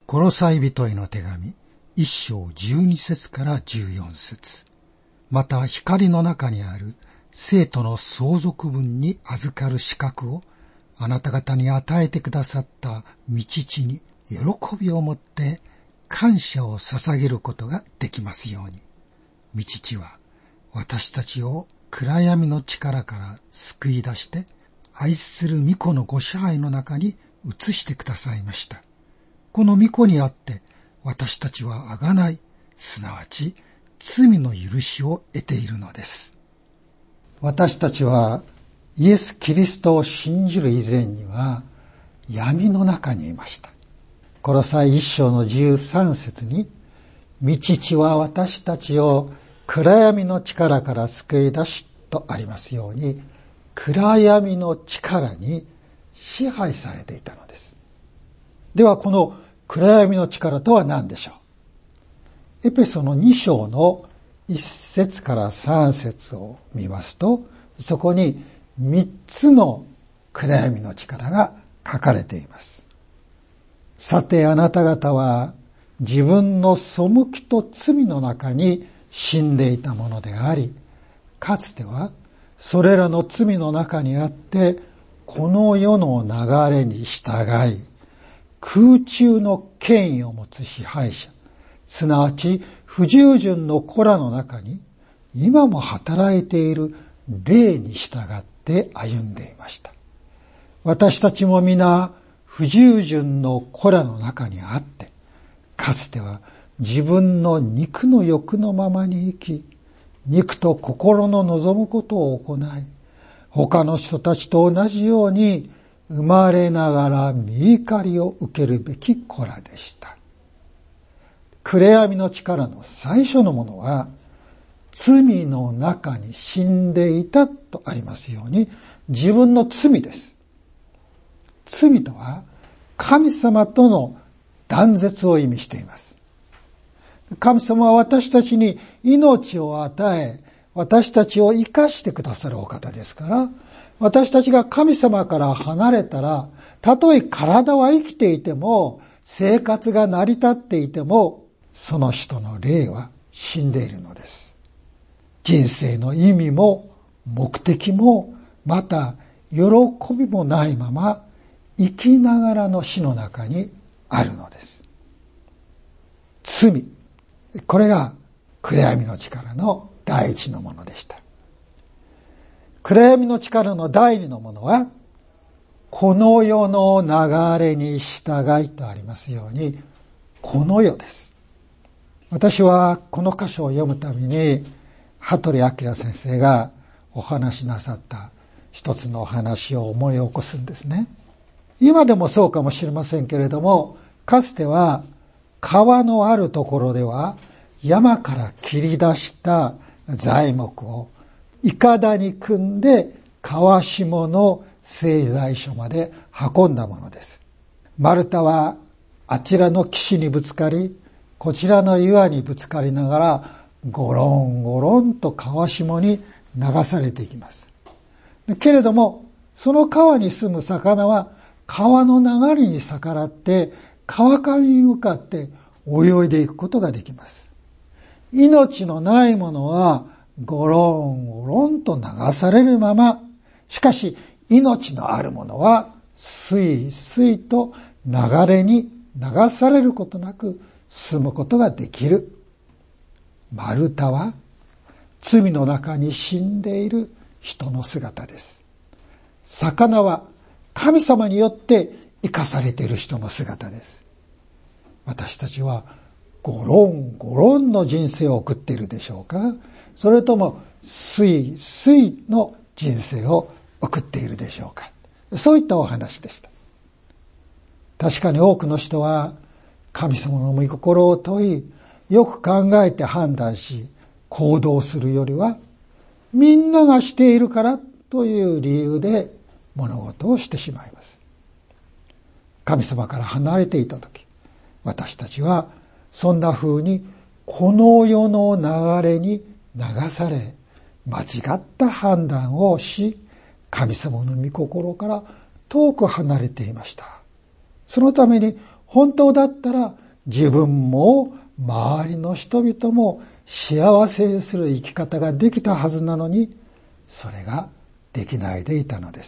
コロサイ人への手紙1章12節から14節、また光の中にある生徒の相続分に預かる資格をあなた方に与えてくださった御父に喜びを持って感謝を捧げることができますように。御父は私たちを暗闇の力から救い出して愛する御子のご支配の中に移してくださいました。この御子にあって私たちは贖い、すなわち罪の許しを得ているのです。私たちはイエス・キリストを信じる以前には闇の中にいました。コロサイ1章の13節に、御父は私たちを暗闇の力から救い出しとありますように、暗闇の力に支配されていたのです。ではこの暗闇の力とは何でしょう。エペソの2章の1節から3節を見ますと、そこに3つの暗闇の力が書かれています。さてあなた方は自分の背きと罪の中に死んでいたものであり、かつてはそれらの罪の中にあってこの世の流れに従い、空中の権威を持つ支配者、すなわち不従順の子らの中に今も働いている霊に従って歩んでいました。私たちも皆不従順の子らの中にあって、かつては自分の肉の欲のままに生き、肉と心の望むことを行い、他の人たちと同じように生まれながら御怒りを受けるべき子らでした。暗闇の力の最初のものは、罪の中に死んでいたとありますように、自分の罪です。罪とは神様との断絶を意味しています。神様は私たちに命を与え、私たちを生かしてくださるお方ですから、私たちが神様から離れたら、たとえ体は生きていても、生活が成り立っていても、その人の霊は死んでいるのです。人生の意味も目的も、また喜びもないまま、生きながらの死の中にあるのです。罪。これが暗闇の力の第一のものでした。暗闇の力の第二のものは、この世の流れに従いとありますように、この世です。私はこの箇所を読むたびに、羽鳥明先生がお話しなさった一つのお話を思い起こすんですね。今でもそうかもしれませんけれども、かつては川のあるところでは山から切り出した材木をいかだに組んで川下の製材所まで運んだものです。丸太はあちらの岸にぶつかり、こちらの岩にぶつかりながらゴロンゴロンと川下に流されていきます。けれどもその川に住む魚は川の流れに逆らって川上に向かって泳いでいくことができます。命のないものはゴロンゴロンと流されるまま、しかし命のあるものはスイスイと流れに流されることなく進むことができる。丸太は罪の中に死んでいる人の姿です。魚は神様によって生かされている人の姿です。私たちはゴロンゴロンの人生を送っているでしょうか？それともスイスイの人生を送っているでしょうか？そういったお話でした。確かに多くの人は神様の御心を問い、よく考えて判断し行動するよりは、みんながしているからという理由で物事をしてしまいます。神様から離れていたとき、私たちはそんな風にこの世の流れに流され、間違った判断をし、神様の御心から遠く離れていました。そのために本当だったら自分も周りの人々も幸せにする生き方ができたはずなのに、それができないでいたのです。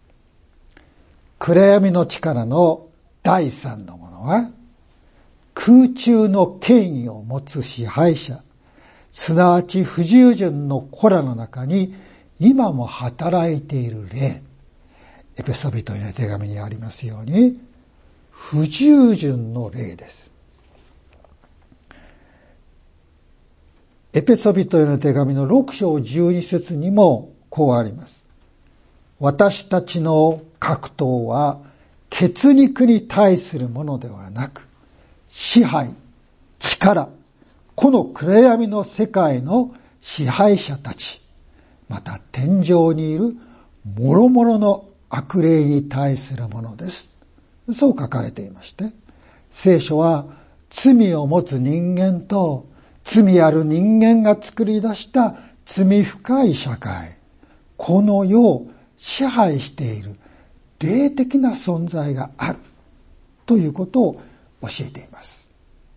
暗闇の力の第三のものは、空中の権威を持つ支配者、すなわち不従順の子らの中に今も働いている霊。エペソビトへの手紙にありますように、不従順の霊です。エペソビトへの手紙の6章12節にもこうあります。私たちの格闘は血肉に対するものではなく、支配、力、この暗闇の世界の支配者たち、また天上にいる諸々の悪霊に対するものです。そう書かれていまして、聖書は罪を持つ人間と罪ある人間が作り出した罪深い社会、この世を支配している霊的な存在があるということを教えています。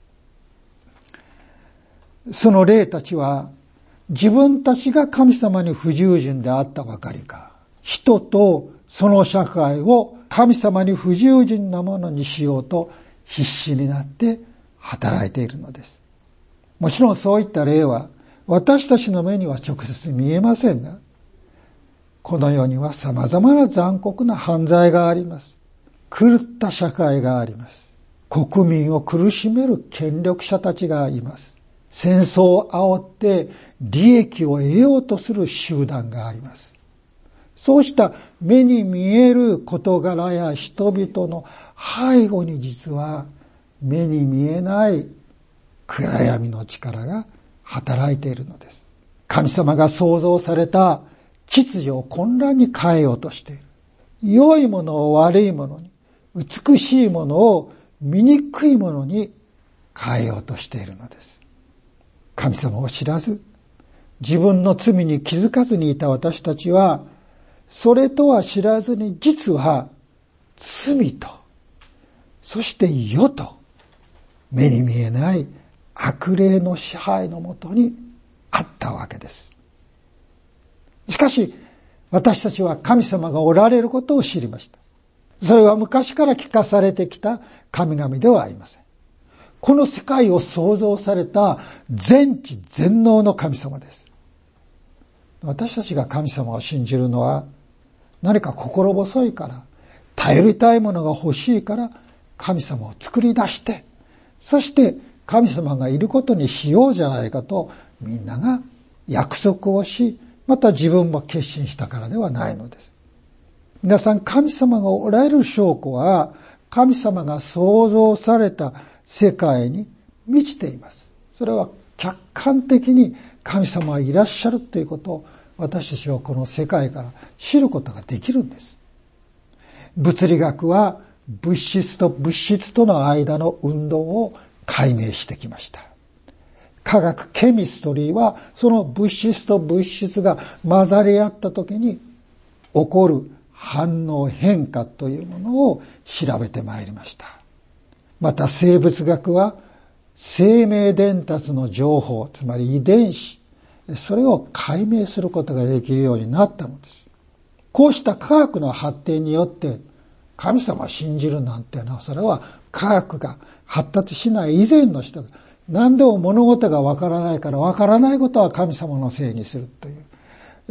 その霊たちは自分たちが神様に不従順であったばかりか、人とその社会を神様に不従順なものにしようと必死になって働いているのです。もちろんそういった霊は私たちの目には直接見えませんが、この世には様々な残酷な犯罪があります。狂った社会があります。国民を苦しめる権力者たちがいます。戦争を煽って利益を得ようとする集団があります。そうした目に見える事柄や人々の背後に実は目に見えない暗闇の力が働いているのです。神様が創造された秩序を混乱に変えようとしている。良いものを悪いものに、美しいものを醜いものに変えようとしているのです。神様を知らず、自分の罪に気づかずにいた私たちは、それとは知らずに実は罪と、そして世と、目に見えない悪霊の支配のもとにあったわけです。しかし、私たちは神様がおられることを知りました。それは昔から聞かされてきた神々ではありません。この世界を創造された全知全能の神様です。私たちが神様を信じるのは、何か心細いから、頼りたいものが欲しいから神様を作り出して、そして神様がいることにしようじゃないかとみんなが約束をし、また自分も決心したからではないのです。皆さん、神様がおられる証拠は、神様が創造された世界に満ちています。それは客観的に神様はいらっしゃるということを私たちはこの世界から知ることができるんです。物理学は物質と物質との間の運動を解明してきました。科学ケミストリーはその物質と物質が混ざり合った時に起こる反応変化というものを調べてまいりました。また生物学は生命伝達の情報、つまり遺伝子、それを解明することができるようになったのです。こうした科学の発展によって神様を信じるなんてのは、それは科学が発達しない以前の人が何でも物事がわからないからわからないことは神様のせいにするという、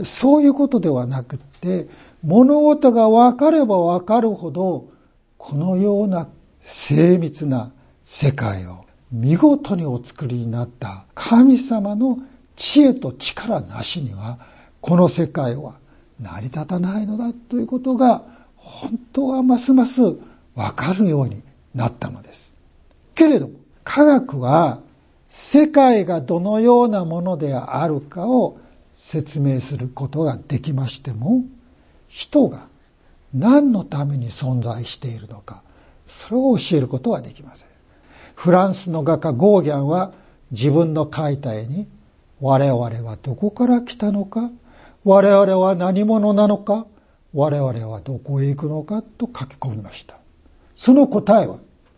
そういうことではなくって、物事がわかればわかるほどこのような精密な世界を見事にお作りになった神様の知恵と力なしにはこの世界は成り立たないのだということが本当はますますわかるようになったのです。けれども科学は世界がどのようなものであるかを説明することができましても、人が何のために存在しているのか、それを教えることはできません。フランスの画家ゴーギャンは自分の描いた絵に、我々はどこから来たのか、我々は何者なのか、我々はどこへ行くのかと書き込みました。その答えは、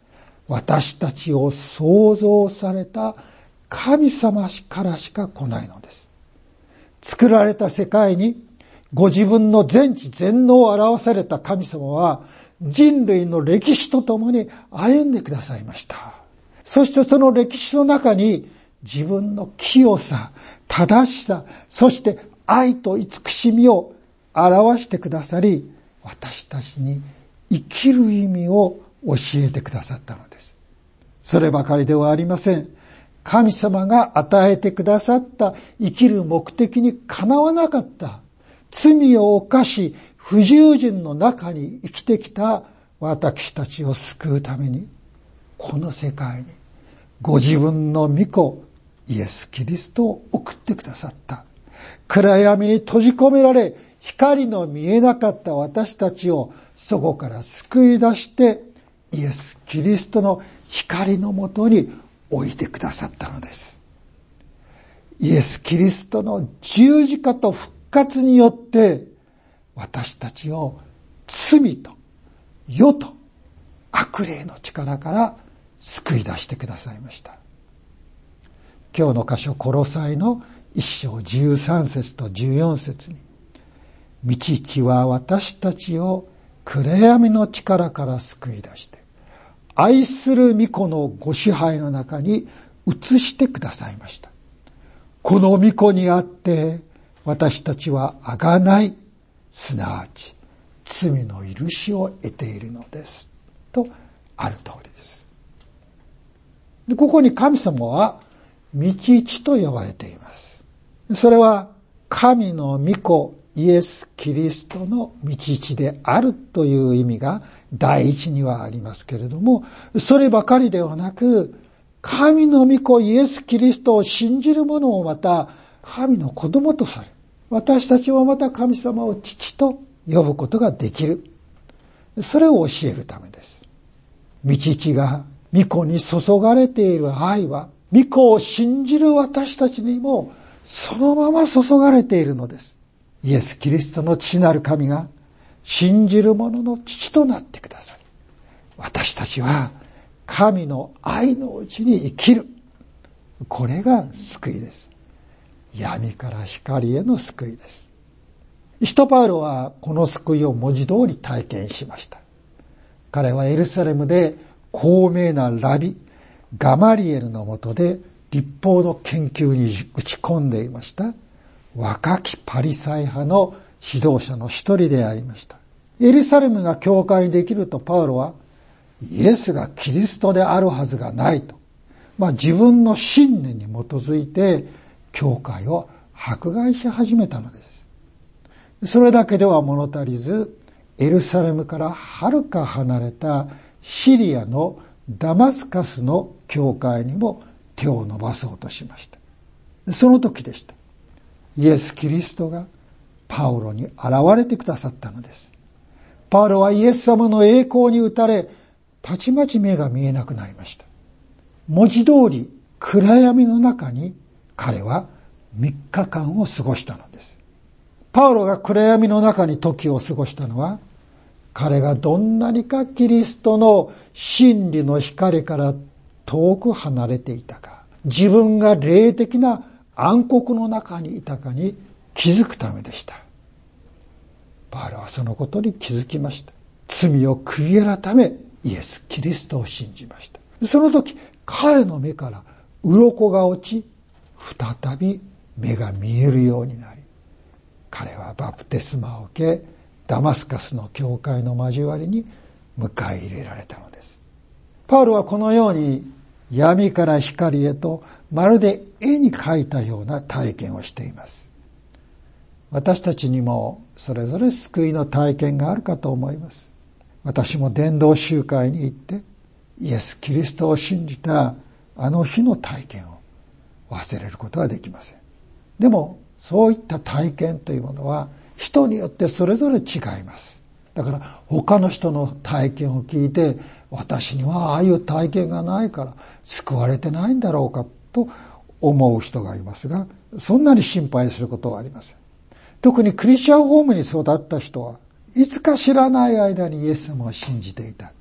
私たちを創造された神様からしか来ないのです。作られた世界にご自分の全知全能を表された神様は人類の歴史とともに歩んでくださいました。そしてその歴史の中に自分の清さ、正しさ、そして愛と慈しみを表してくださり、私たちに生きる意味を教えてくださったのです。そればかりではありません。神様が与えてくださった生きる目的にかなわなかった罪を犯し不従順の中に生きてきた私たちを救うために、この世界にご自分の御子イエス・キリストを送ってくださった。暗闇に閉じ込められ光の見えなかった私たちをそこから救い出してイエス・キリストの光のもとに置いてくださったのです。イエス・キリストの十字架と復活によって私たちを罪と世と悪霊の力から救い出してくださいました。今日の箇所コロサイの1章13節と14節に、御父は私たちを暗闇の力から救い出して愛する御子のご支配の中に移してくださいました。この御子にあって私たちは贖い、すなわち罪の許しを得ているのですとある通りです。で、ここに神様は御父と呼ばれています。それは神の御子イエス・キリストの御父であるという意味が第一にはありますけれども、そればかりではなく、神の御子イエス・キリストを信じる者もまた神の子供とされ、私たちもまた神様を父と呼ぶことができる。それを教えるためです。御父が御子に注がれている愛は、御子を信じる私たちにもそのまま注がれているのです。イエス・キリストの父なる神が信じる者の父となってください。私たちは神の愛のうちに生きる。これが救いです。闇から光への救いです。使徒パウロはこの救いを文字通り体験しました。彼はエルサレムで高名なラビ、ガマリエルの下で律法の研究に打ち込んでいました。若きパリサイ派の指導者の一人でありました。エルサレムが教会にできるとパウロはイエスがキリストであるはずがないと、自分の信念に基づいて教会を迫害し始めたのです。それだけでは物足りず、エルサレムからはるか離れたシリアのダマスカスの教会にも手を伸ばそうとしました。その時でした。イエス・キリストがパウロに現れてくださったのです。パウロはイエス様の栄光に打たれ、たちまち目が見えなくなりました。文字通り暗闇の中に彼は3日間を過ごしたのです。パウロが暗闇の中に時を過ごしたのは、彼がどんなにかキリストの真理の光から遠く離れていたか、自分が霊的な暗黒の中にいたかに気づくためでした。パウロはそのことに気づきました。罪を悔い改め、イエス・キリストを信じました。その時、彼の目から鱗が落ち、再び目が見えるようになり、彼はバプテスマを受け、ダマスカスの教会の交わりに迎え入れられたのです。パウロはこのように闇から光へとまるで絵に描いたような体験をしています。私たちにもそれぞれ救いの体験があるかと思います。私も伝道集会に行ってイエス・キリストを信じたあの日の体験を忘れることはできません。でもそういった体験というものは人によってそれぞれ違います。だから他の人の体験を聞いて、私にはああいう体験がないから救われてないんだろうかと思う人がいますが、そんなに心配することはありません。特にクリスチャンホームに育った人はいつか知らない間にイエス様を信じていた。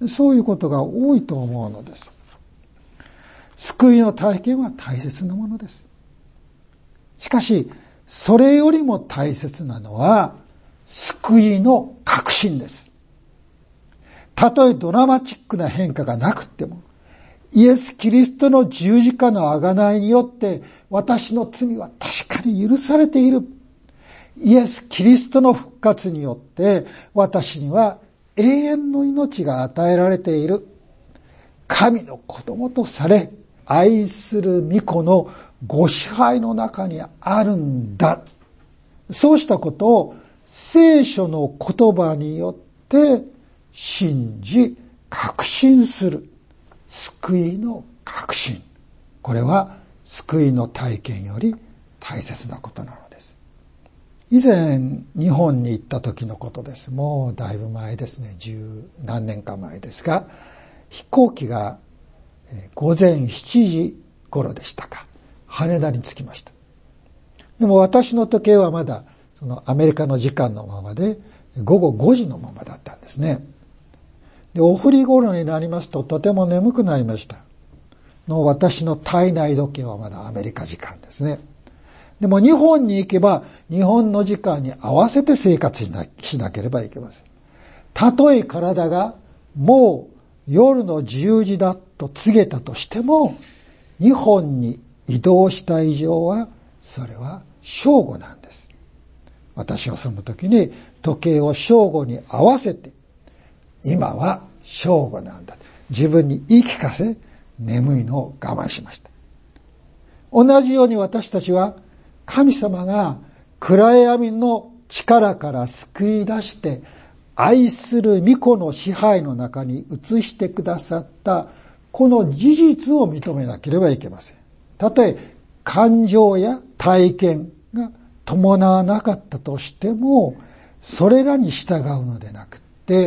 そういうことが多いと思うのです。救いの体験は大切なものです。しかし、それよりも大切なのは、救いの確信です。たとえドラマチックな変化がなくっても、イエス・キリストの十字架の贖いによって、私の罪は確かに許されている。イエス・キリストの復活によって、私には永遠の命が与えられている。神の子供とされ、愛する御子のご支配の中にあるんだ。そうしたことを聖書の言葉によって信じ、確信する。救いの確信。これは救いの体験より大切なことなのです。以前日本に行った時のことです。もうだいぶ前ですね。十何年か前ですが、飛行機が午前7時頃でしたか。羽田に着きました。でも私の時計はまだそのアメリカの時間のままで午後5時のままだったんですね。で、お振り頃になりますととても眠くなりました。私の体内時計はまだアメリカ時間ですね。でも日本に行けば日本の時間に合わせて生活しなければいけません。たとえ体がもう夜の10時だと告げたとしても、日本に移動した以上はそれは正午なんです。私はその時に時計を正午に合わせて、今は正午なんだ。自分に言い聞かせ、眠いのを我慢しました。同じように私たちは神様が暗闇の力から救い出して愛する御子の支配の中に移してくださったこの事実を認めなければいけません。たとえ感情や体験が伴わなかったとしても、それらに従うのでなくって、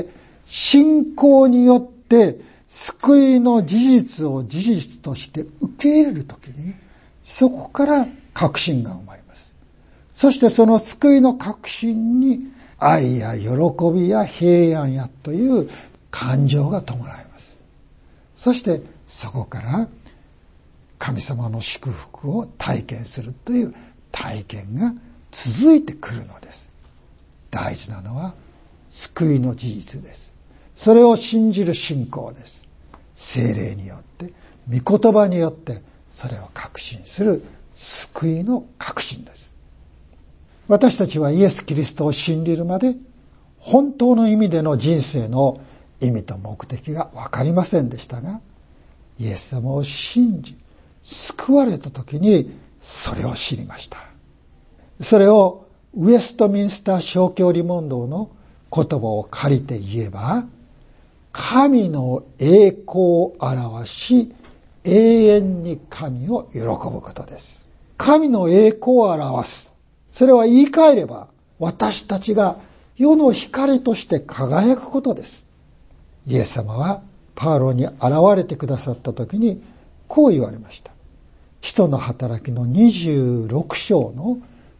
信仰によって救いの事実を事実として受け入れるときに、そこから確信が生まれます。そしてその救いの確信に愛や喜びや平安やという感情が伴います。そしてそこから神様の祝福を体験するという体験が続いてくるのです。大事なのは救いの事実です。それを信じる信仰です。聖霊によって、御言葉によってそれを確信する救いの確信です。私たちはイエス・キリストを信じるまで本当の意味での人生の意味と目的が分かりませんでしたが、イエス様を信じ救われた時にそれを知りました。それをウェストミンスター正教理問答の言葉を借りて言えば、神の栄光を表し永遠に神を喜ぶことです。神の栄光を表す。それは言い換えれば、私たちが世の光として輝くことです。イエス様はパウロに現れてくださった時にこう言われました。使徒の働きの26章の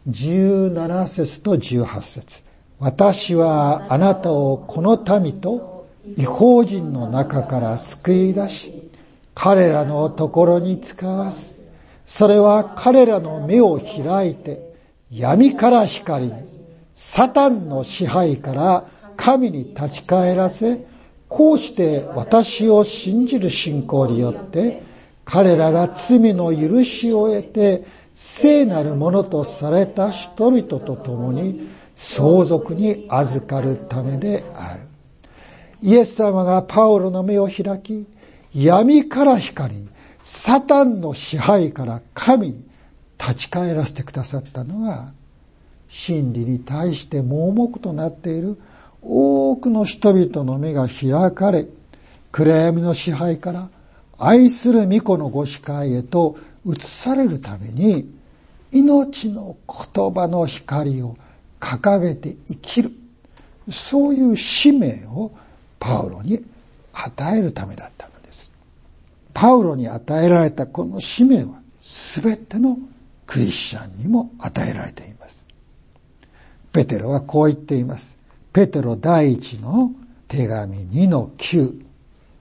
17節と18節。私はあなたをこの民と異邦人の中から救い出し、彼らのところに使わす。それは彼らの目を開いて、闇から光に、サタンの支配から神に立ち返らせ、こうして私を信じる信仰によって、彼らが罪の許しを得て、聖なるものとされた人々と共に相続に預かるためである。イエス様がパウロの目を開き、闇から光に、サタンの支配から神に立ち返らせてくださったのは、真理に対して盲目となっている多くの人々の目が開かれ、暗闇の支配から愛する御子のご支配へと移されるために、命の言葉の光を掲げて生きる、そういう使命をパウロに与えるためだったのです。パウロに与えられたこの使命は全てのクリスチャンにも与えられています。ペテロはこう言っています。ペテロ第一の手紙2の9。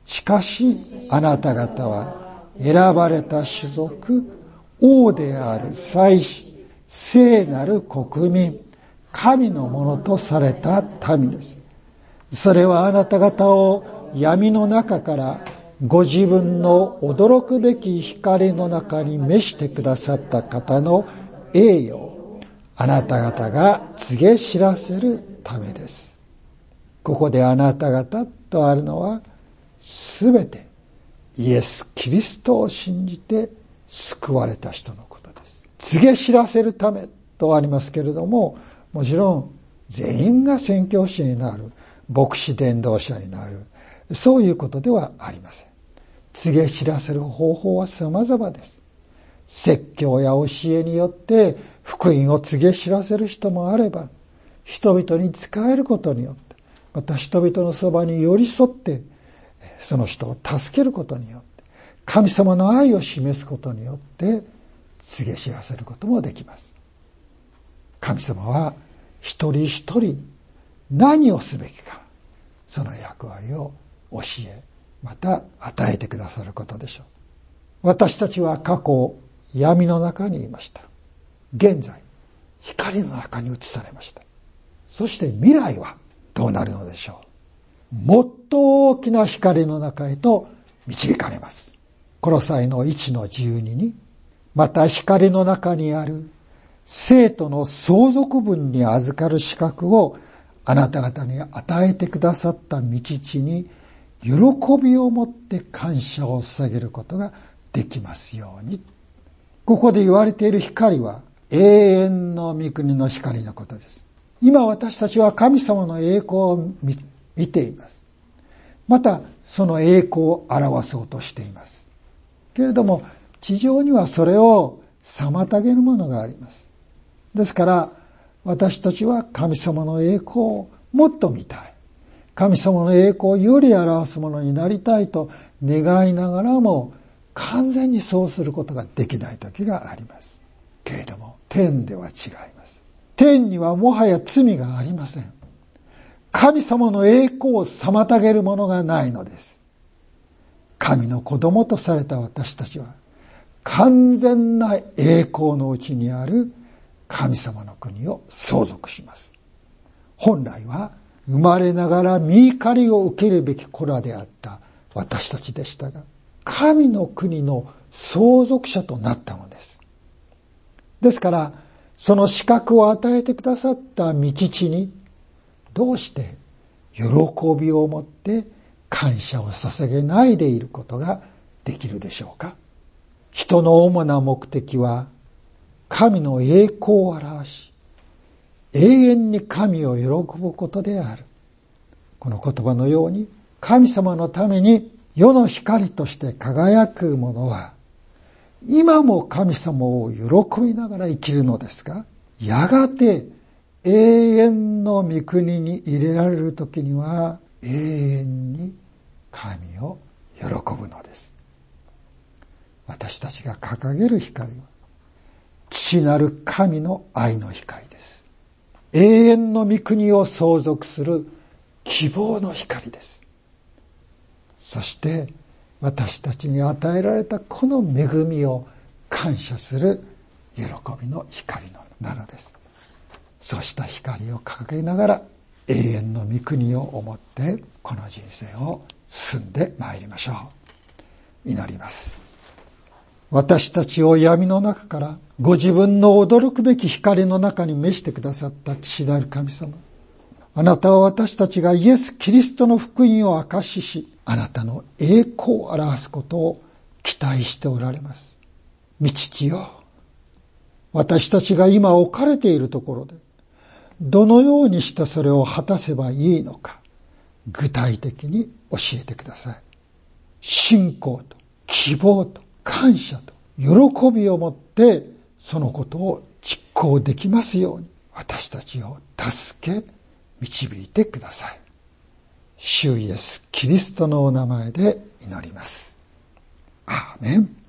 しかしあなた方は選ばれた種族、王である祭司、聖なる国民、神のものとされた民です。それはあなた方を闇の中からご自分の驚くべき光の中に召してくださった方の栄誉をあなた方が告げ知らせるためです。ここであなた方とあるのは、すべてイエス・キリストを信じて救われた人のことです。告げ知らせるためとありますけれども、もちろん全員が宣教師になる、牧師伝道者になる、そういうことではありません。告げ知らせる方法は様々です。説教や教えによって福音を告げ知らせる人もあれば、人々に仕えることによって、また人々のそばに寄り添って、その人を助けることによって、神様の愛を示すことによって、告げ知らせることもできます。神様は一人一人に何をすべきか、その役割を教え、また与えてくださることでしょう。私たちは過去闇の中にいました。現在光の中に移されました。そして未来はどうなるのでしょう。もっと大きな光の中へと導かれます。コロサイの 1-12 に、また光の中にある生徒の相続分に預かる資格をあなた方に与えてくださった道地に喜びを持って感謝を捧げることができますように。ここで言われている光は永遠の御国の光のことです。今私たちは神様の栄光を見ています。またその栄光を表そうとしています。けれども地上にはそれを妨げるものがあります。ですから私たちは神様の栄光をもっと見たい。神様の栄光をより表すものになりたいと願いながらも完全にそうすることができない時があります。けれども天では違います。天にはもはや罪がありません。神様の栄光を妨げるものがないのです。神の子供とされた私たちは完全な栄光のうちにある神様の国を相続します。本来は生まれながら御怒りを受けるべき子らであった私たちでしたが、神の国の相続者となったのです。ですから、その資格を与えてくださった御父に、どうして喜びを持って感謝を捧げないでいることができるでしょうか。人の主な目的は、神の栄光を表し、永遠に神を喜ぶことである。この言葉のように、神様のために世の光として輝く者は、今も神様を喜びながら生きるのですが、やがて永遠の御国に入れられる時には、永遠に神を喜ぶのです。私たちが掲げる光は、父なる神の愛の光です。永遠の御国を相続する希望の光です。そして私たちに与えられたこの恵みを感謝する喜びの光なのです。そうした光を掲げながら永遠の御国を思ってこの人生を進んでまいりましょう。祈ります。私たちを闇の中からご自分の驚くべき光の中に召してくださった父なる神様。あなたは私たちがイエス・キリストの福音を証しし、あなたの栄光を表すことを期待しておられます。御父よ、私たちが今置かれているところで、どのようにしてそれを果たせばいいのか、具体的に教えてください。信仰と希望と感謝と喜びを持ってそのことを実行できますように私たちを助け導いてください。主イエスキリストのお名前で祈ります。アーメン。